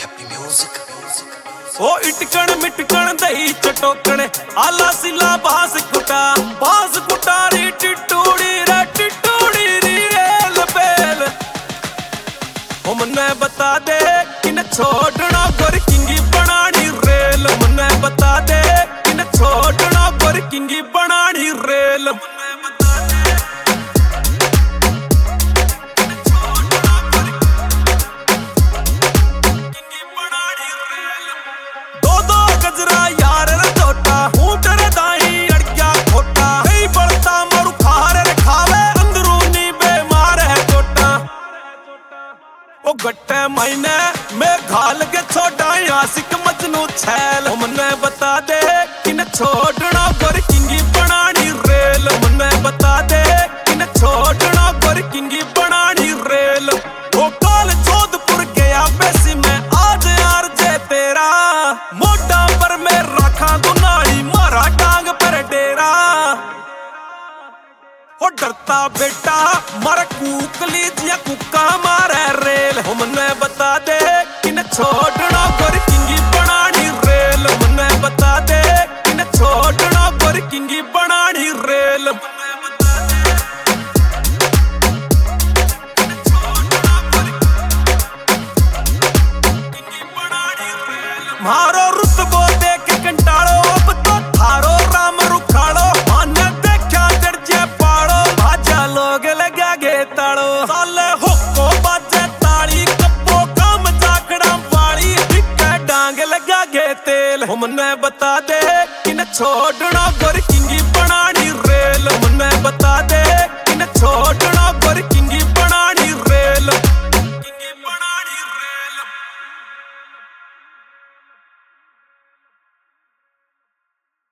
ओ इटकण मिटकण दही चटोकण आला सिला बांस कुटा री टिटूड़ी री रेल बेल। ओ मन्ने बता दे किन छोड़ना गोर किंगी बनानी रेल। मन्ने बता दे किन छोड़ना गोर किंगी बनानी रेल। ओ गट्टे महीने में घाल के छोड़ा आशिक मजनू छैल। मन्ने बता दे किन छोड़ना गोर किंगी बनानी रेल। मन्ने बता दे किन छोड़ना गोर किंगी बनानी रेल। ओ काल जोधपुर गया बेसी में आज यार जे तेरा मोटा पर मैं रखा गुनाही मारा टांग पर डेरा। ओ डरता बेटा मारा कुकली जिया कुका मारे रेल। मन्ने बता दे किन छोड़ना गोर किंगी बनानी रेल। मन्ने बता दे किन छोड़ना गोर किंगी बनानी रेल।